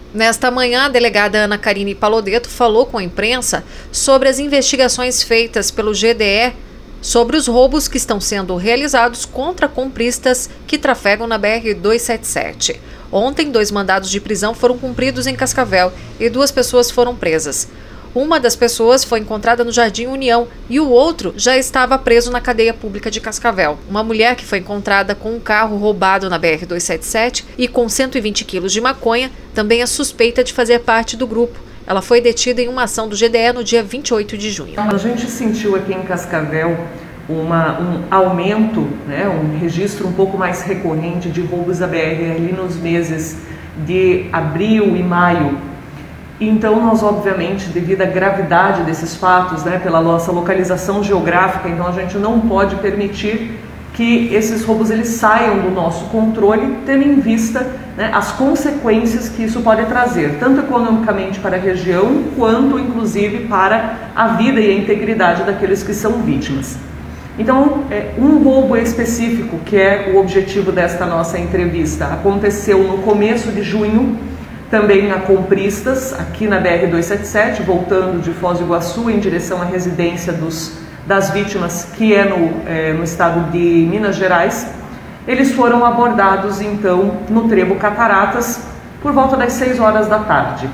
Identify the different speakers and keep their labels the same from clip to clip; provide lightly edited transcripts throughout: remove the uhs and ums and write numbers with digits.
Speaker 1: Nesta manhã, a delegada Ana Carine Palodetto falou com a imprensa sobre as investigações feitas pelo GDE sobre os roubos que estão sendo realizados contra compristas que trafegam na BR-277. Ontem, 2 mandados de prisão foram cumpridos em Cascavel e 2 pessoas foram presas. Uma das pessoas foi encontrada no Jardim União e o outro já estava preso na cadeia pública de Cascavel. Uma mulher que foi encontrada com um carro roubado na BR-277 e com 120 quilos de maconha também é suspeita de fazer parte do grupo. Ela foi detida em uma ação do GDE no dia 28 de junho.
Speaker 2: A gente sentiu aqui em Cascavel um aumento, um registro um pouco mais recorrente de roubos da BR ali nos meses de abril e maio. Então nós, obviamente, devido à gravidade desses fatos, pela nossa localização geográfica, então a gente não pode permitir que esses roubos eles saiam do nosso controle, tendo em vista as consequências que isso pode trazer, tanto economicamente para a região, quanto inclusive para a vida e a integridade daqueles que são vítimas. Então, um roubo específico, que é o objetivo desta nossa entrevista, aconteceu no começo de junho, também a Compristas, aqui na BR-277, voltando de Foz do Iguaçu em direção à residência das vítimas, que é no estado de Minas Gerais. Eles foram abordados, então, no Trevo Cataratas, por volta das 6 horas da tarde.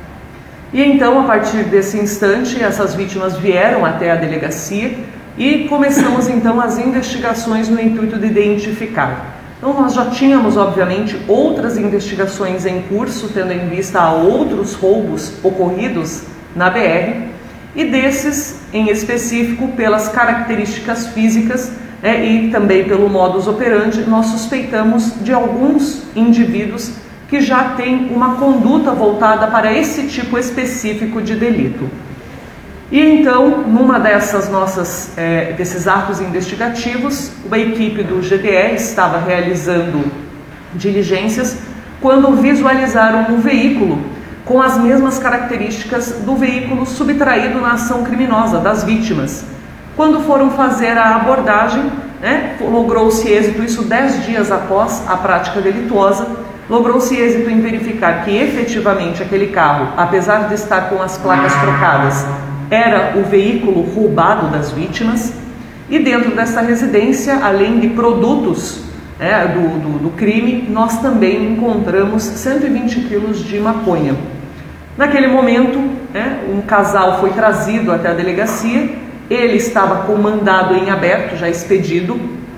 Speaker 2: E então, a partir desse instante, essas vítimas vieram até a delegacia e começamos, então, as investigações no intuito de identificar. Então, nós já tínhamos, obviamente, outras investigações em curso, tendo em vista a outros roubos ocorridos na BR, e desses, em específico, pelas características físicas e também pelo modus operandi, nós suspeitamos de alguns indivíduos que já têm uma conduta voltada para esse tipo específico de delito. E então, numa desses atos investigativos, a equipe do GDE estava realizando diligências quando visualizaram um veículo com as mesmas características do veículo subtraído na ação criminosa das vítimas. Quando foram fazer a abordagem, logrou-se êxito, isso 10 dias após a prática delituosa, logrou-se êxito em verificar que efetivamente aquele carro, apesar de estar com as placas trocadas, era o veículo roubado das vítimas. E dentro dessa residência, além de produtos do crime, nós também encontramos 120 quilos de maconha. Naquele momento, um casal foi trazido até a delegacia, ele estava com mandado em aberto, já expedido,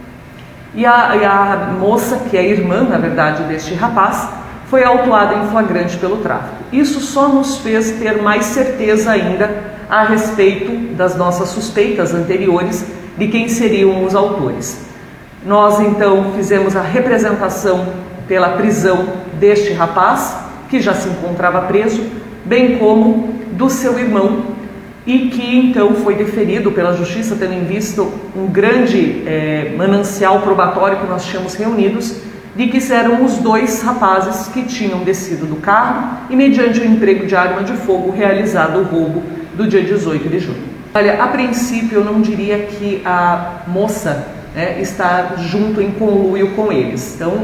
Speaker 2: e a moça, que é a irmã, na verdade, deste rapaz, foi autuada em flagrante pelo tráfico. Isso só nos fez ter mais certeza ainda a respeito das nossas suspeitas anteriores de quem seriam os autores. Nós então fizemos a representação pela prisão deste rapaz, que já se encontrava preso, bem como do seu irmão, e que então foi deferido pela Justiça, tendo em vista um grande manancial probatório que nós tínhamos reunidos, de que eram os 2 rapazes que tinham descido do carro e, mediante o emprego de arma de fogo, realizado o roubo do dia 18 de junho. Olha, a princípio eu não diria que a moça está junto em conluio com eles. Então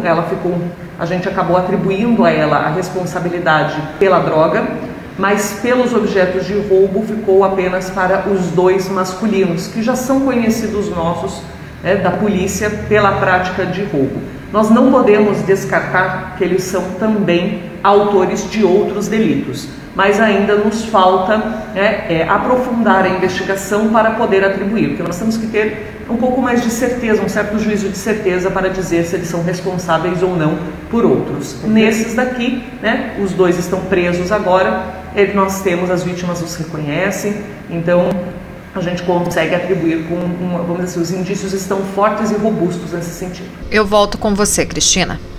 Speaker 2: a gente acabou atribuindo a ela a responsabilidade pela droga, mas pelos objetos de roubo ficou apenas para os 2 masculinos, que já são conhecidos nossos, da polícia, pela prática de roubo. Nós não podemos descartar que eles são também autores de outros delitos, mas ainda nos falta aprofundar a investigação para poder atribuir, porque nós temos que ter um pouco mais de certeza, um certo juízo de certeza para dizer se eles são responsáveis ou não por outros. Nesses daqui, os 2 estão presos agora, nós temos, as vítimas os reconhecem, então a gente consegue atribuir vamos dizer assim, os indícios estão fortes e robustos nesse sentido.
Speaker 1: Eu volto com você, Cristina.